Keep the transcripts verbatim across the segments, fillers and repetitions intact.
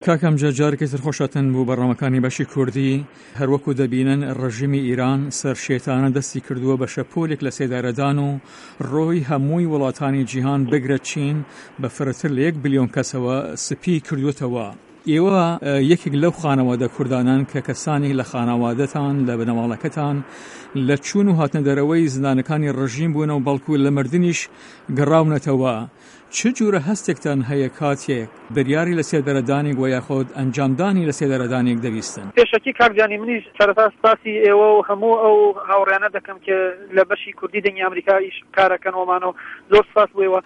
کاکەم جارێکی تر خۆشەتن بوو بەڕێوەکانی بەشی کوردی هەروەکو دەبینن ڕژیمی ئیران سەرشێتانە دەستی کردووە بە شەپۆلێک لە سێدارەدان و ڕۆی هەمووی وڵاتانی جیهان بگرە چین بە فرەتر لە یەک بلیۆن کەسەوە سپی کردوتەوە. ئێوە یەکێک لەو خانەوادە کوردانان کە کەسانی لە خانەوادەتان لە بنەماڵەکەتان لە چوون و هاتنە دەرەوەی زندانەکانی ڕژیم بوون و بەڵکو لە مردنیش گەڕاونەتەوە. چه جورە هەستێکتان هەیە کاتێک بریاری لە سێدەرەدانێک و یاخۆد ئەنجامدانی لە سێدەرەدانێک دەویستن؟ پێشەکی کاکجانی منیش سەرەتا سپاسی ئێوە و هەموو ئەو هاوڕێیانە دەکەم کە لە بەشی کوردی دنیا ئەمریکایش کارەکەنەوەمانەوە زۆر سپاس بوویەوە.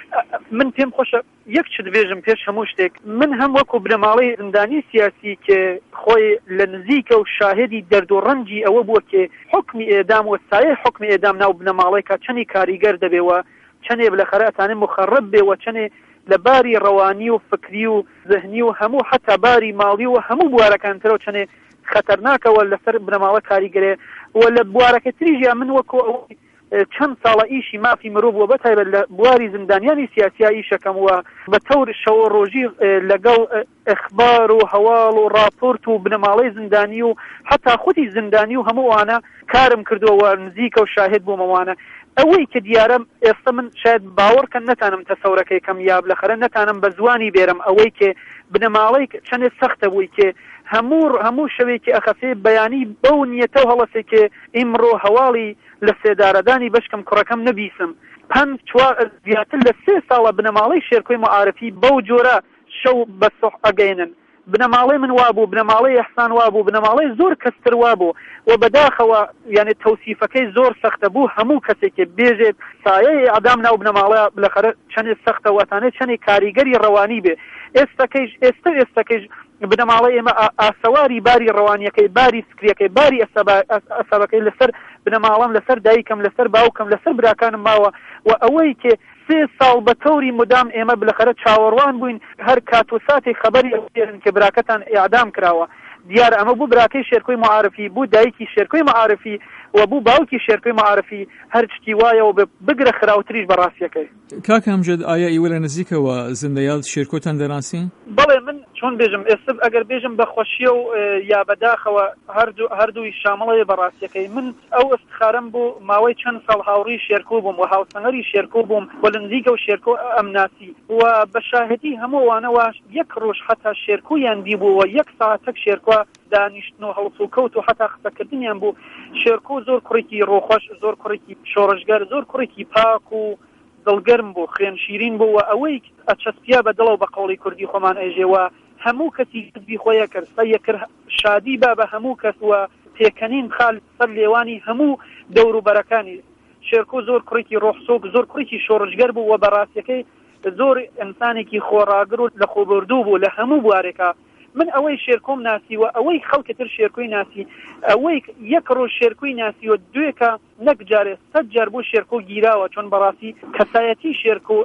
من پێم خۆشە یەک چ دەبێژم پێش هەموو شتێک، من هەم وەکو بنەماڵەی زندانی سیاسی کە خۆی لە نزیکە و شاهدی دەرد و ڕەنجی ئەوە بووە کە حکمی ئێدام و سایە حکمی ئێدام ناو بنەماڵەی کە چەندی کاریگەر دەبێەوە، چەندێ لەخەرە ئەتانێ مخەڕب بێەوە، چەندێ لە باری ڕەوانی و فکری و ذهنی و هەموو حتا باری ماڵی و هەموو بوارەکانترەوە چەندێ خەتەرناکەوە لەسەر بنەماڵە کاریگەرێ و لە بوارەکە تریژیا من وەکو ئەوەی چەند ساڵە ئیشی مافی مرۆڤ بووە بەتایبەت لە بواری زندانیانی سیاسیا ئیشەکەم وە بە تەور شەوە ڕۆژی لەگەڵ ئەخبار و هەواڵ و راپۆرت و بنەماڵەی زندانی و حتا خودی زندانی و هەموو وانە کارم کردووە نزیکە و شاهد بوومەوانە. ئەوەی کە دیارە ئێستا من شاید باوەڕکە نەتانم تەسەورەکەی کەم یاب لەخەرە نەتانم بە زوانی بێرم ئەوەی کە بنەماڵەی چەندێک سەختە بووی کە هەموو هەموو شەوێکی ئەخەفێ بەیانی بەو نیەتە و هەڵەسێ کە ئیمڕۆ هەواڵی لە سێدارەدانی بەشکم کوڕەکەم نەبیسم پەنج چوار زیاتر لە سێ ساڵە بنەماڵەی شێرکۆی معارفی بەو جۆرە شەو بە سوح ئەگەینن. بنەماڵەی من وابوو، بنەماڵەی ئەحسان وابوو، بنەماڵەی زۆر کەستر وابوو و بەداخەوە یعنی تەوسیفەکەی زۆر سەختە بوو هەموو کەسێکی بێژێت سایەی ئەدام ناو بنەماڵەیە بلەخەرە چەندێک سەختە واتانێت چەندێک کاریگەری ڕەوانی بێ. ئێستاکەیش ئێستا ئێستاکەیش بنەماڵەی ئێمە ئاسەواری باری ڕەوانیەکەی، باری فکریەکەی، باری ئەسەبەکەی لەسەر بنەماڵەم، لەسەر دایکم، لەسەر باوکم، لەسەر براکانم ماوە و ئەوەی کە سێ ساڵ بە تەوری مدام ئێمە بلەخەرە چاوەڕوان بووین هەر کات و ساتێک خەبەری ئەوێرن کە براکەتان ئیعدام کراوە. دیارە ئەمە بوو براکەی شێرکۆی معارفی، بوو دایکی شێرکۆی معارفی و بوو باوکی شێرکۆی معارفی، هەر شتی وایەوە بگرە خراوتریش بەڕاستیەکەی. کاکە ئەمجد ئایا ئیوە لە نزیکەوە زندەیال شێرکۆتان دەناسین؟ بەڵێ من چۆن بێژم ئێستا ئەگەر بێژم بە خۆشیە و یا بەداخەوە هەردوو هەردووی شامڵەیە بەڕاستیەکەی. من ئەو ئەستخارم بوو ماوەی چەند ساڵ هاوڕی شێرکۆ بووم و هاوسەنگەری شێرکۆ بووم و لە نزیکە و شێرکۆ ئەمناسی و بە شاهدی هەمووانەوە یەک ڕۆژ حتا شێرکۆیان دیبووە یەک ساعتەک شێرکۆ دانیشتن و هەڵس و کەوت و حتا قسەکردنیان بوو. شێرکۆ زۆر کوڕێکی ڕۆخۆش، زۆر کوڕێکی شۆڕژگەر، زۆر کوڕێکی پاک و دڵگەرم بوو، خوێن شیرین بوو و ئەوەی ئەچەسپیا بە دڵەوە بە قەوڵی کوردی خۆمان ئەژێوە هەموو کەسی حزبی خۆیە کرد سەیە کرد شادی با بە هەموو کەس و پێکەنین خال سەر لێوانی هەموو دەوروبەرەکانی. شێرکۆ زۆر کوڕێکی ڕۆحسۆک، زۆر کوڕێکی شۆڕژگەر بوو و بەڕاستیەکەی زۆر ئینسانێکی خۆڕاگر و لە خۆبردوو بوو لە هەموو بوارێکە. من ئەوەی شێرکۆم ناسی و ئەوەی خەڵکتر شێرکۆی ناسی، ئەوەی یەک ڕۆژ شێرکۆی ناسی و دوێکە نەک جارێ سەد جار بۆ شێرکۆ گیراوە چۆن بەڕاستی کەسایەتی شێرکۆ،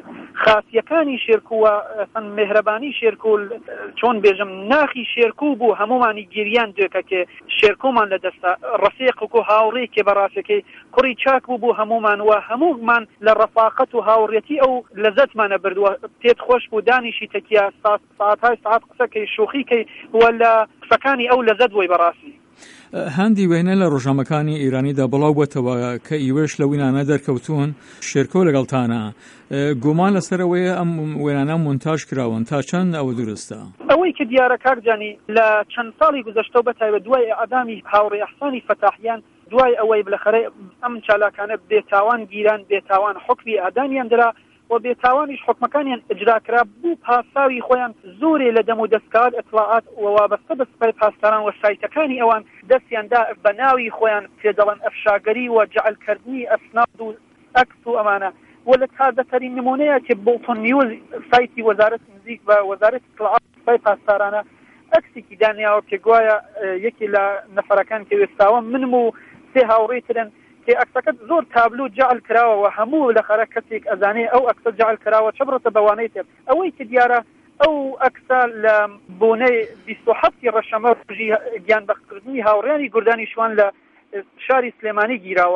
خاسیەکانی شێرکۆ و مهرەبانی شێرکۆ، چۆن بێژم ناخی شێرکۆ بوو هەمومانی گیریان دوێکە کە شێرکۆمان لە دەستا ڕفیق و هاوڕێ کێ بەڕاستەکەی کوڕی چاک بوو بوو هەمومان و هەمومان لە ڕەفاقەت و هاوڕێتی ئەو لەزەتمانە بردووە پێت خۆش بوو دانیشی تەکیا ساعتهای ساعت قسەکەی شوخیکەی و لە قسەکانی ئەو لەزەت بووی بەڕاستی. هەندی وێنە لە ڕۆژنامەکانی ئیرانیدا بڵاو بووەتەوە کە ئیوەش لە وینانە دەرکەوتون شێرکۆ لەگەڵتانە. گومان لەسەرەوەی ئەم وێنانە مونتاژ کراون تا چەند ئەوە دروستە؟ ئەوەی کە دیارە کاکجانی لە چەند ساڵی گوزەشتەوە بەتایبەت دوای ئەعدامی هاوڕێ ئەحسانی فەتاحیان، دوای ئەوەی بلەخەرە ئەم چالاکانە بێتاوان گیران، بێتاوان حکمی ئەعدامیان درا و بێتاوانیش حکمەکانیان ئجراکرا بوو پاساوی خۆیان زۆرێ لە دەم و دەستکار ئەتلاعات و وابەستە بە سپای پاسداران و سایتەکانی ئەوان دەستیاندا بە ناوی خۆیان پێدەڵەن ئەفشاگەری و جەعلکردنی ئەسناد و ئەکس و ئەمانە و لە تازەترین نمونەیە کە بڵتۆن نیوز سایتی وەزارەت نزیک بە وەزارەت ئیطلاعات سپای پاسدارانە ئەکسێکی دانیاوە پێ گوایە یەکی لە نەفەرەکان کە وێستاوە منم و سێ هاوڕێی ترن کە ئەکسەکەت زۆر تابلو جعل کراوە و هەموو لەخەرە کەسێک ئەزانێ ئەو ئەکسە جعل کراوە چە بڕۆتە بەوانەی تێ. ئەوەی کە دیارە ئەو ئەکسە لە بۆنەی بیست و هەفتی ڕەشەمە ڕۆژی گیانبەختکردنی هاوڕێیانی گوردانی شوان لە شاری سلێمانی گیراوە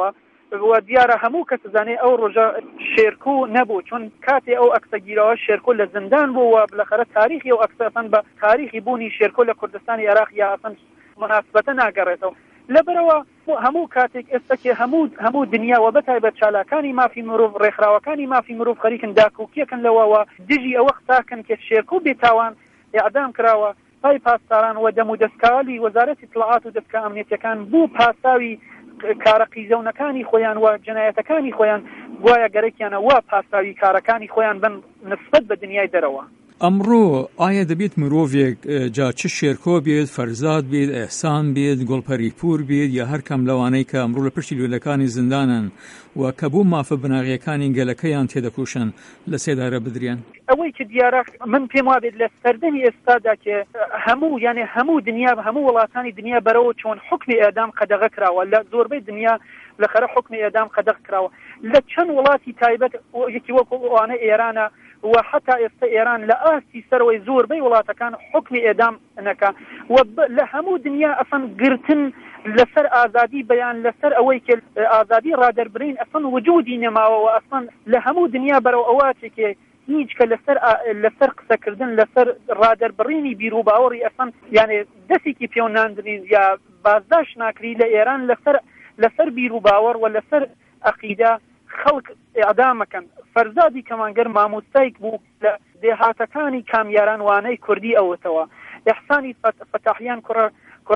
و دیارە هەموو کەس دەزانێت ئەو ڕۆژە شێرکۆ نەبوو، چون کاتێ ئەو ئەکسەگیرەوە شێرکۆ لە زیندان بوو و بالاخره تاریخی ئەو ئەکسەفەن بە تاریخی بوونی شێرکۆ لە کوردستانی عێراق یا ئەسەن مناسبەتە ناگەڕێتەوە. لەبەرەوە هەموو کاتێک ئێستاکێ هەموو هەموو دنیا و بەتایبەت چالاکانی مافی مرۆڤ ڕێکخراوەکانی مافی مرۆڤ خەریکن داکوکیەکەن لەوەوە دژی ئەوە قساکەن کە شێرکۆ بێتاوان ئیعدام کراوە پای پاسداران و دەم و دەستکاڵی وەزارەتی اطلاعات و دەستگا ئەمنیەتەکان بوو پاساوی کارە قیزەونەکانی خۆیان و جنایەتەکانی خۆیان گوایە گەرەکیانە وا پاساوی کارەکانی خۆیان بن نسبەت بە دنیای دەرەوە. ئەمڕۆ ئایا دەبێت مرۆڤێک جا چ شێرکۆ بێت، فەرزاد بێت، ئێحسان بێت، گوڵپەریپور بێت یا هەر کەم لەوانەی کە ئەمڕۆ لە پشتی لولەکانی زیندانن و کە بوو مافە بناغیەکانی گەلەکەیان تێدەکوشن لە سێدارە بدرێن؟ ئەوەی کە دیارە من پێم وابێت لە سەردەمی ئێستادا کە هەموو یعنی هەموو دنیا هەموو وڵاتانی دنیا بەرەوە چۆن حکمی ئێدام قەدەغە کراوە، لە زۆربەی دنیا لە خەرە حکمی ئێدام قەدەغ کراوە. لە چەند وڵاتی تایبەت یەکی وەکو ئەوانە ئێرانە و حتا ئێستا ئێران لە ئاستی سەرەوەی زۆربەی وڵاتەکان حکمی ئێدام نەکا و لە هەموو دنیا ئەسەن گرتن لەسەر ئازادی بەیان لەسەر ئەوەی کە ئازادی ڕادەربرین ئەسەن وجودی نەماوەوە ئەسەن لە هەموو دنیا بەرەو ئەواتێکێ هیچ کە لەسەر لەسەر قسەکردن لەسەر ڕادەربڕینی بیرروباوەڕی ئەسەن یانێ دەستێکی پێو ناندرین یا بازداش ناکری لە ئێران لەسەر لەسەر بیرروباوەڕ و لەسەر عەقیدە خەڵک ئیعدامەکەن. فەرزادی کەمانگەر مامۆستایەک بوو لە دێهاتەکانی کامیاران وانەی کوردی ئەوەتەوە. ئێحسانی فەتاحیان کوڕە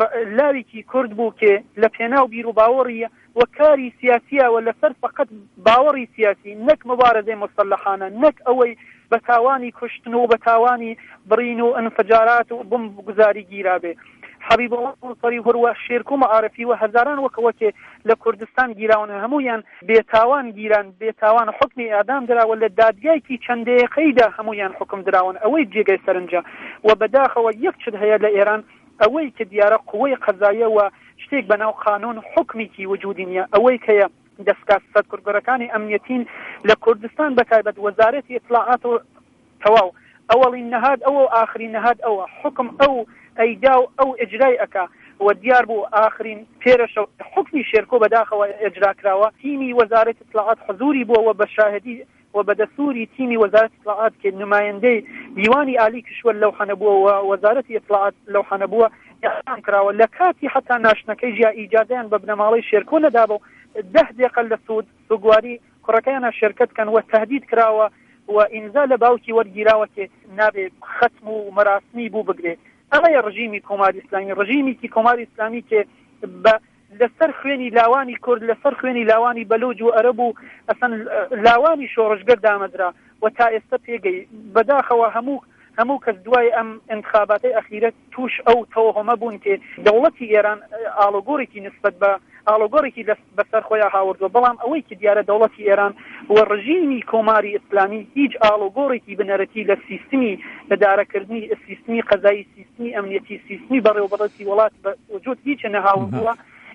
لاوێکی کورد بوو کە لە پێناو بیرروباوەڕی و کاری سیاسیە و لەسەر فقط باوەڕی سیاسی نەک مبارزەی مستەلەحانە نەک ئەوەی بە تاوانی کوشتن و بە تاوانی بڕین و ئەنفجارات و بم گوزاری گیرابێ. حبیب الله منصری هەروە شێرکۆ مەعارەفی و هەزاران وەکەوەکێ لە کوردستان گیراون هەمویان بێتاوان گیران بێتاوان حکمی ئیعدام دراوە لە دادگایکی چەندەیەقەیدا هەمویان حکم دراون ئەوەی جێگەی سەرنجە و بەداخەوە یەک چت هەیە لە ئێران ئەوەی کە دیارە قووەی قەزاییە و شتێک بەناو قانون حکمیکی وجودی نییە ئەوەی کەیە دەستگا سەرکردگەرەکانی ئەمنیەتین لە کوردستان بەتایبەت وەزارەتی اطلاعات و تەواو ئەوەڵی نەهاد ئەوە و ئاخرین نەهاد ئەوە حکم ئەو ئەیدا و ئەو ئەجرای ئەکا و دیار بوو ئاخرین پێرەشە حکمی شێرکۆ بەداخەوە ئەجرا کراوە. تیمی وەزارەتی اطلاعات حضوری بووە بە شاهدی و بە دەستوری تیمی وەزارەتی اطلاعات کە نمایەندەی دیوانی عالی کشوەر لەو حەنەبووە و وەزارەتی اطلاعات لەو حەنەبووە ئیعدام کراوە. لە کاتی حتا ناشنەکەی ژیا ئیجازەیان بە بنەماڵەی شێرکۆ نەدابەوە ده دقیقە لە سوود سوگواری کوڕەکەیانە شێرکەت کەن و تهدید کراوە و ئینزا لە باوکی وەرگیراوە کە نابێ ختم و مەراسمی بوو بگرێت. ئەمەیە ڕژیمی کۆماری ئیسلامی ڕژیمێکی کۆماری ئیسلامی کە بە لەسەر خوێنی لاوانی کورد لەسەر خوێنی لاوانی بەلوج و عەرەب و ئەسەن لاوانی شۆڕژگەر دامەدرا و تا ئێستا پێگەی بەداخەوە هەموو هەموو کەس دوای ئەم انتخاباتی ئەخیرەت توش ئەو تەوهمە بوون کە دەوڵەتی ئێران ئاڵۆگۆڕێکی نسبەت بە ئاڵۆگۆڕێکی بەسەر خۆیان هاوردووە بەڵام ئەوەی کە دیارە دەوڵەتی ئێران و ڕژیمی کۆماری ئیسلامی هیچ ئاڵۆگۆڕێکی بنەرەتی لە سیستمی لەدارەکردنی سیستمی قەزایی سیستمی ئەمنیەتی سیستمی بەڕێوەبەڕەتی وڵات بە وجود هیچ نەهاوردووە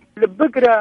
بگرە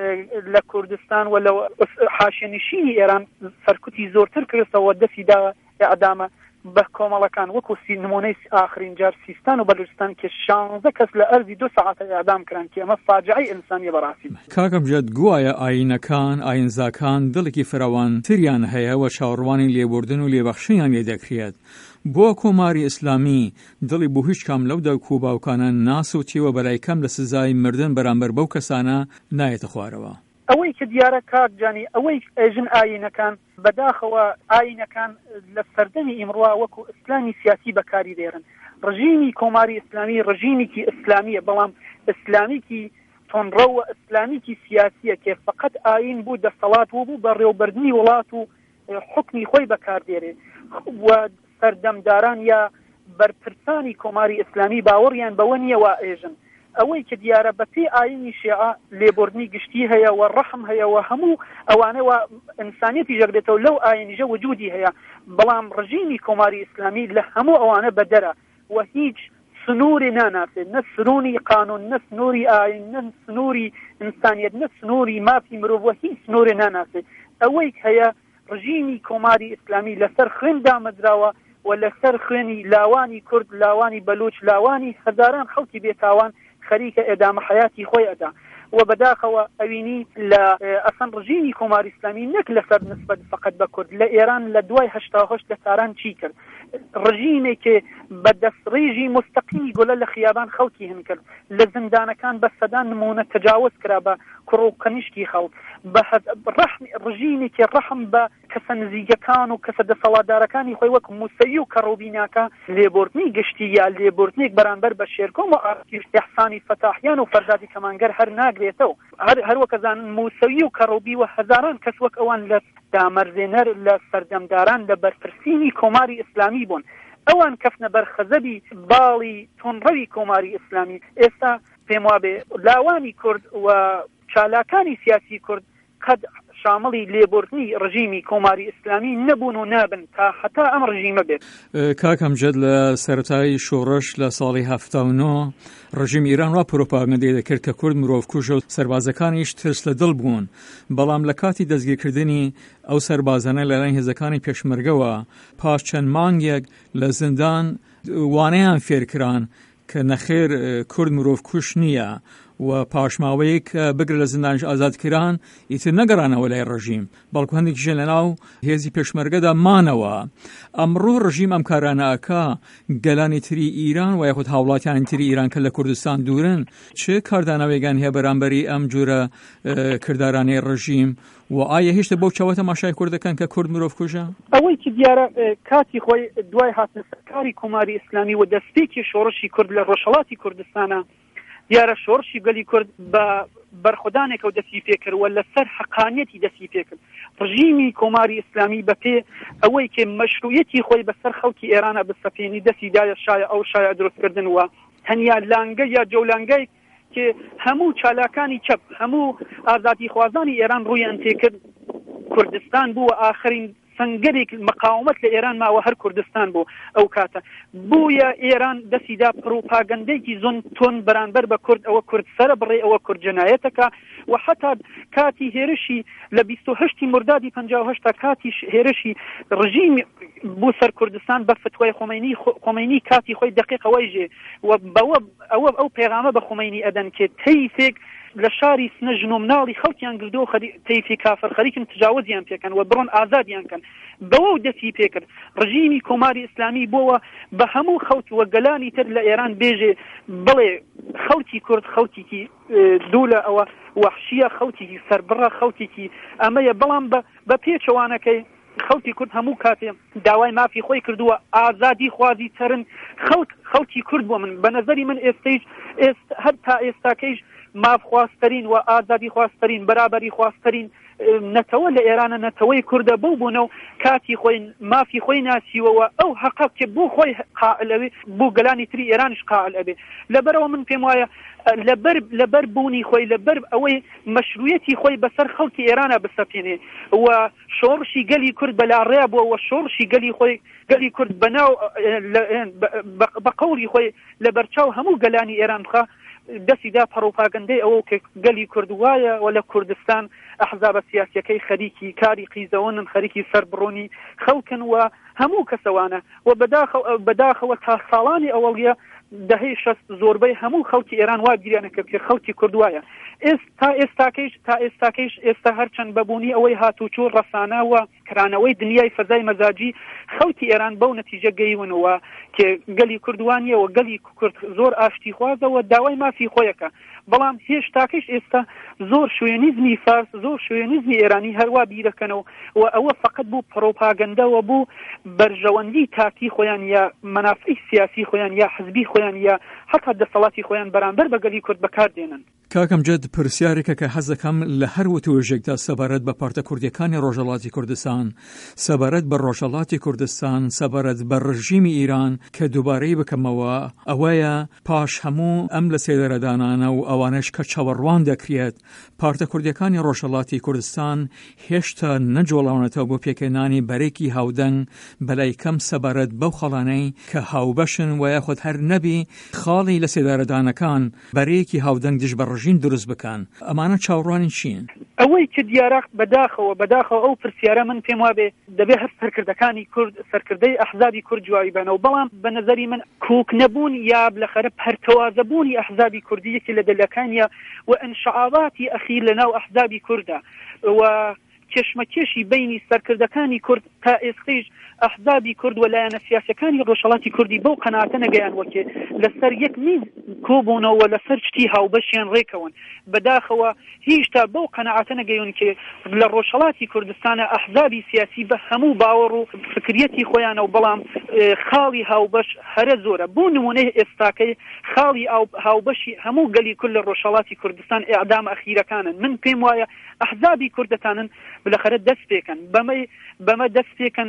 لە کوردستان و لە حاشیەنشینی ئێران سەرکوتی زۆرتر کردەوە دەستی دا ئیعدامە بە کۆمەڵەکان وەکو نمونەی ئاخرین جار سیستان و بەلوچستان کە شانزە کەس لە ئەرزی دو سەعاتە ئیعدام کران کە ئەمە فاجعەی ئینسانیە بەڕاستی. کاکەم جەت گوایە ئاینەکان ئاینزاکان دڵێکی فراوانتریان هەیە و چاوەڕوانی لێبوردن و لێبەخشیان لێ دەکرێت. بۆ کۆماری ئیسلامی دڵی بۆ هیچ کام لەو دەرکوو باوکانە ناسوتیوە بەلای کەم لە سزای مردن بەرامبەر بەو کەسانە نایەتە خوارەوە. ئەوەی کە دیارە کاک جانی ئەوەی ئێژن ئاینەکان بەداخەوە ئاینەکان لە سەردەمی ئیمڕوا وەکو ئیسلامی سیاسی بەکاری دێرن. ڕژیمی کۆماری ئیسلامی ڕژیمێکی ئیسلامیە بەڵام ئیسلامیکی تۆنڕەوە ئیسلامیکی سیاسیە کە فقط ئاین بوو دەسەڵات بوو بە ڕێوەبەردنی وڵات و حکمی خۆی بەکاردێرێ و سەردەمداران یا بەرپرسانی کۆماری ئیسلامی باوەڕیان بەوە نییە وا ئێژن. ئەوەی کە دیارە بە پێی ئاینی شیعە لێبوردنی گشتی هەیە و ڕەحم هەیە و هەموو ئەوانەوە ئینسانیەتی ژەگرێتەوە لەو ئاینیژە وجودی هەیە بەڵام ڕژیمی کۆماری ئیسلامی لە هەموو ئەوانە بەدەرە و هیچ سنووری ناناسێت نە سنووری قانون نە سنووری ئاین نە سنووری ئینسانیەت نە سنووری مافی مرۆڤ و هیچ سنووری ناناسێت. ئەوەی هەیە ڕژیمی کۆماری ئیسلامی لەسەر خوێن دامەدراوە و لەسەر خوێنی لاوانی کورد لاوانی بەلوچ لاوانی هەزاران خەڵکی بێتاوان خەریکە ئێدامە حیاتی خۆی ئەدا و بەداخەوە ئەوینی لە ئەسەن ڕژیمی کۆماری ئیسلامی نەک لەسەر نسبەت فقط بە کورد لە ئێران لە دوای هەشتا هەشت لە تاران چی کرد ڕژیمێکێ بە دەستڕێژی مستەقیمی گۆلە لە خیابان خەڵکی هەن کرد لە زندانەکان بە سەدان نمونە تەجاوز کرا بە کوڕ و کەنیشکی خەڵک بە ڕژیمێکی ڕەحم بە کەسە نزیگەکان و کەسە دەسەڵاتدارەکانی خۆی وەک موسەوی و کەڕۆبیناکە لێبوردنی گشتی یا لێبوردنێک بەرامبەر بە شێرکۆم و ئەحسانی فەتاحیان و فەردادی کەمانگەر هەر ناگرێتەوە هەروەکەزانن موسەوی و کەڕۆبی و هەزاران کەس وەک ئەوان لە دامەرزێنەر لە سەردەمداران لە بەرپرسینی کۆماری ئیسلامی بوون ئەوان کەفنە بەر خەزەبی باڵی تۆنڕەوی کۆماری ئیسلامی ئێستا پێم وابێ لاوانی کورد و چالاکانی سیاسی کورد قەد شامڵی لێبوردنی ڕژیمی کۆماری ئیسلامی نەبوون و نابن تا حتا ئەم ڕژیمە بێت. کاکەم جەد لە سەرەتای شۆڕش لە ساڵی هەفتە و نۆ ڕژیم ئیران وا پرۆپاگەندەی دەکرد کە کورد مرۆڤکوژە و سەربازەکانیش ترس لە دڵ بوون، بەڵام لە کاتی دەستگیرکردنی ئەو سەربازانە لەلایەن هێزەکانی پێشمەرگەوە پاش چەند مانگێک لە زیندان وانەیان فێرکران کە نەخێر کورد مرۆڤکوژ نییە و پاشماوەیەک بگرە لە زیندانش ئازادکران ئیتر نەگەڕانەوە لای ڕژیم بەڵکو هەندێکیشیان لەناو هێزی پێشمەرگەدا مانەوە. ئەمڕۆ ڕژیم ئەم کارانەکە گەلانی تری ئیران و یاخود هاوڵاتیانی تری ئیران کە لە کوردستان دوورن چه کاردانەوەیگان هەیە بەرامبەری ئەم جورە کردارانەی ڕژیم و ئایا هێشتا بەو چاوەتە ماشای کوردەکان کە کورد مرۆڤکوژە؟ ئەوەی که دیارە کاتی خۆی دوای هاتنە سەرکاری کۆماری ئیسلامی و دەستپێکی شۆڕشی کورد لە ڕۆژهەڵاتی کوردستانە دیارە شۆڕشی گەلی کورد بە بەرخودانێکە و دەستی پێکردوە لەسەر حەقانیەتی دەستی پێکرد. ڕژیمی کۆماری ئیسلامی بەپێ ئەوەی کە مەشروعیەتی خۆی بەسەر خەڵکی ئێرانە بسەپێنی دەستی دایە شایە ئەو شایە دروستکردن وە تەنیا لانگە یا جەولانگەی کە هەموو چالاکانی چەپ هەموو ئازادی خوازانی ئێران ڕوویان تێکرد کوردستان بووە ئاخرین سنگرێک مقاومت لە ئێران ماوە هەر کوردستان بوو ئەو کاتە بوویە ئێران دەسیدا پرۆپاگەندەیەکی زۆن تۆن بەرامبەر بە کورد ئەوە کورد سەرە بڕێ ئەوە کورد جنایەتەکە و حتا کاتی هێرشی لە بیست و هەشتی مردادی پەنجا و هەشت کاتی هێرشی ڕژیم بوو سەر کوردستان بە فتوای خۆمەینی خۆمەینی کاتی خۆی دقیقەوەی ژێ و بەوە ئەوە ئەو پێغامە بە خۆمەینی ئەدەن کە تەیفێک لە شاری سنەژن و مناڵی خەڵکیان گردو تەیفی کافر خەریکن تجاوزیان پێکەن و بڕۆن ئازادیان کەن بەوە دەستی پێکرد ڕژیمی کۆماری ئیسلامی بۆەوە بە هەموو خەڵکی وە گەلانی تر لە ئێران بێژێ بڵێ خەڵکی کورد خەڵکیکی دوولە ئەوە وەحشیە خەڵکیکی سەربڕە خەڵکیکی ئەمەیە بەڵام بە پێچەوانەکەی خەڵکی کورد هەموو کاتێ داوای مافی خۆی کردووە ئازادی خوازی ترن خەڵک خەڵکی کورد بۆ من بە نەزەری من ئێستەیش هەر تا ئێستاکەیش ماف خواستەرین و ئازادی خواستەرین بەرابەری خواستەرین نەتەوە لە ئێرانە نەتەوەی کوردە بوو بوونە و کاتی خۆی مافی خۆی ناسیوەوە ئەو حەقە کە بوو خۆی قائلەوێ بوو گەلانی تری ئێرانش قائل ئەبێ لەبەرەوە من پێم وایە لەبەر لەبەر بوونی خۆی لەبەر ئەوەی مەشروعیەتی خۆی بەسەر خەڵکی ئێرانە بسەپێنێ و شۆڕشی گەلی کورد بەلاڕێیا بووە و شۆڕشی گەلی خۆی گەلی کورد بەناو بە قەوڵی خۆی لە بەرچاو هەموو گەلانی ئێران بخە دەسیدا پەڕۆپاگەندەی ئەوە کە گەلی کورد وایە و لە کوردستان ئەحزابە سیاسیەکەی خەریکی کاری قیزەوەنن خەریکی سەربڕۆنی خەڵکن و هەموو کەسەوانە و بەداخەوە تا ساڵانی ئەوەڵیە دەهەی شەست زۆربەی هەموو خەڵکی ئێران وا گیرانەکە کە خەڵکی کورد وایە ئێستا ئێستاکەیش تا ئێستاکەیش ئێستا هەرچەند بەبوونی ئەوەی هاتوچۆ ڕەسانە و کرانەوەی دنیای فەزای مەزاجی خەڵکی ئێران بەو نەتیجە گەیونەوە کە گەلی کوردوانیە و گەلی کورد زۆر ئاشتی خوازەوە داوای مافی خۆیەکە بەڵام هێشتاکەش ئێستا زۆر شوێنیزمی فارس زۆر شوێنیزمی ئێرانی هەروە بیرەکەنەوە و ئەوە فقط بوو پرۆپاگەندەوە بوو بەرژەوەندی تاکی خۆیان یا مەنافعی سیاسی خۆیان یا حزبی خۆیان یا حتا دەسەڵاتی خۆیان بەرامبەر بە گەلی کورد بەکاردێنن. کاکەم جەد پرسیارێکە کە حەز دەکەم لە هەر وتوێژێکدا سەبارەت بە پارتە کوردیەکانی ڕۆژهەڵاتی کوردستان سەبارەت بە ڕۆژهەڵاتی کوردستان سەبارەت بە ڕژیمی ئیران کە دووبارەی بکەمەوە ئەوەیە پاش هەموو ئەم لە سێدەرەدانانە و ئەوانش کە چاوەڕوان دەکرێت پارتە کوردیەکانی ڕۆژهەڵاتی کوردستان هێشتا نەجۆڵاونەتەوە بۆ پێکێنانی بەرێکی هاودەنگ بەلای کەم سەبارەت بەو خەڵانەی کە هاوبەشن و یاخود هەر نەبی خاڵی لە سێدەرەدانەکان بەرێکی هاودەنگ دژ بە ڕژیم دروست بکەن ئەمانە چاوەڕوانی چین؟ ئەوەی کە دیارە بەداخەوە بەداخەوە ئەو پرسیارە من پێم وابێ دەبێ هەر سەرکردەکانی کورد سەرکردەی ئەحزابی کورد جوابی بنەوە بەڵام بە نەزەری من کۆک نەبوون یا بلەخەرە پەرتەوازەبوونی ئەحزابی کوردی یەکی لە دەلەکانیە و ئەنشعاباتی ئەخیر لەناو ئەحزابی کوردە و کێشمەکێشی بینی سەرکردەکانی کورد تا ئێستەیش ئەحزابی کورد و لایەنە سیاسەکانی ڕۆژهەڵاتی کوردی بەو قەناعەتە نەگەیان وەکێ لەسەر یەک میز کۆبوونەوە لەسەر چتی هاوبەشیان ڕێکەون بەداخەوە هیچ تا بەو قەناعەتە نەگەیون کە لە ڕۆژهەڵاتی کوردستانە ئەحزابی سیاسی بە هەموو باوەڕ و فکریەتی خۆیانە و بەڵام خاڵی هاوبەش هەرە زۆرە بۆ نمونەی ئێستاکەی خاڵی هاوبەشی هەموو گەلی کورد لە ڕۆژهەڵاتی کوردستان ئیعدام ئەخیرەکانن من پێم وایە ئەحزابی کوردەتانن بلەخەرە دەست پێکەن بەمەی بەمە دەست پێکەن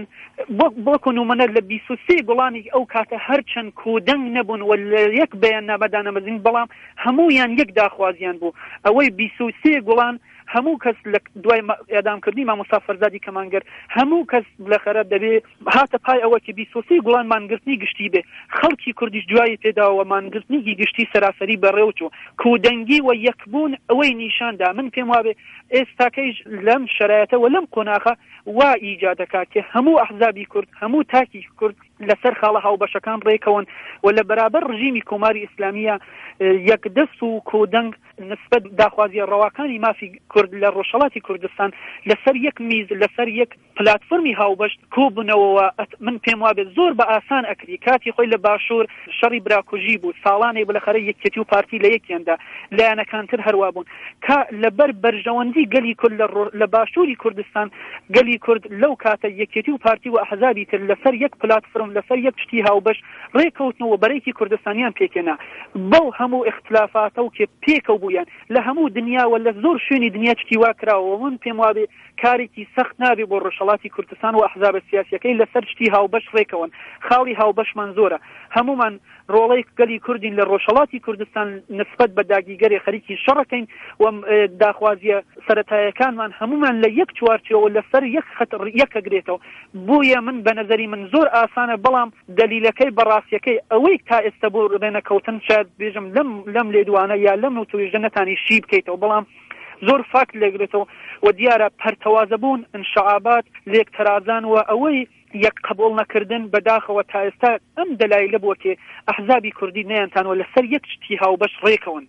بۆ کۆنومەنە لە بیست و سێ گوڵانی ئەو کاتە هەرچەند کودەنگ نەبوون و لە یەک بەیان نامەدانەمەزین بەڵام هەموویان یەک داخوازیان بوو ئەوەی بیست و سێ گوڵان هەموو کەس لە دوای ئێدامکردنی مامۆستا فەرزادی کەمانگەر هەموو کەس بلەخەرە دەبێ هاتە پای ئەوە کە بیست و سێ گوڵان مانگرتنی گشتی بێ خەڵکی کوردیش دوای پێداوە مانگرتنی گشتی سەراسەری بەڕێوچوو کودەنگی و یەکبوون ئەوەی نیشاندا من پێم وابێ ئێستاکەیش لەم شرایەتە و لەم قۆناغە وا ئیجادەکات کە هەموو ئەحزابی کورد هەموو تاکی کورد لەسەر خاڵە هاوبەشەکان ڕێکەون و لە بەرابەر ڕژیمی کۆماری ئیسلامیە یەکدەست و کودەنگ نسبەت داخوازیە ڕەواکانی مافی کورد لە ڕۆژهەڵاتی کوردستان لەسەر یەک میز لەسەر یەک پلاتفۆرمی هاوبەش کۆبوونەوەوە من پێم وابێت زۆر بە ئاسان ئەکری کاتی خۆی لە باشوور شەڕی براکوژی بوو ساڵانێ بلەخەرە یەکێتی و پارتی لە یەکیاندا لایەنەکانتر هەروە بوون کا لەبەر بەرژەوەندی گەلی کورد لە باشووری کوردستان گەلی کورد لەو کاتە یەکێتی و پارتی و ئەحزابی تر لەسەر یەک پلاتفۆرم لەسەر یەک شتی هاوبەش ڕێکەوتنەوە بەرەیکی کوردستانیان پێکێنا بەو هەموو اختلافاتە و کێ پێکەو بوویان لە هەموو دنیاوە لە زۆر شوێنی دنیا چتی وا کراوە من پێم وابێ کارێکی سەخت نابێ بۆ ڕۆژهەڵاتی کوردستان و ئەحزاب سیاسیەکەی لەسەر شتی هاوبەش ڕێکەون خاڵی هاوبەشمان زۆرە هەمومان ڕۆڵەی گەلی کوردین لە ڕۆژهەڵاتی کوردستان نسبەت بە داگیرگەری خەریکی شەڕەکەین و داخوازیە سەرەتایەکانمان هەمومان لە یەک چوارچێوە لەسەر یەک خەتر یەکەگرێتەوە بۆیە من بە نەزەری من زۆر ئاسانە بەڵام دلیلەکەی بەڕاستیەکەی ئەوەی تا ئێستا بۆ ڕێنەکەوتن شاید بێژم لەم لەم لێدوانە یا لەم نوتوێژە نەتانی شی بکەیتەوە بەڵام زۆر فاکت لێگرێتەوە و دیارە پەرتەوازەبوون انشعابات لێک تەرازان و ئەوەی یەک قبول نەکردن بەداخەوە تا ئێستا ئەم دەلایلە بووە کە ئەحزابی کوردی نەیانتانەوە لەسەر یەک شتی هاوبەش ڕێکەون.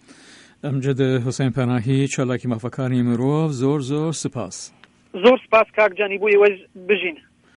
ئەمجد حوسێن پەناهی چالاکی مافەکانی مرۆڤ زۆر زۆر سپاس. زۆر سپاس کاک جانی بووی وەز بژین.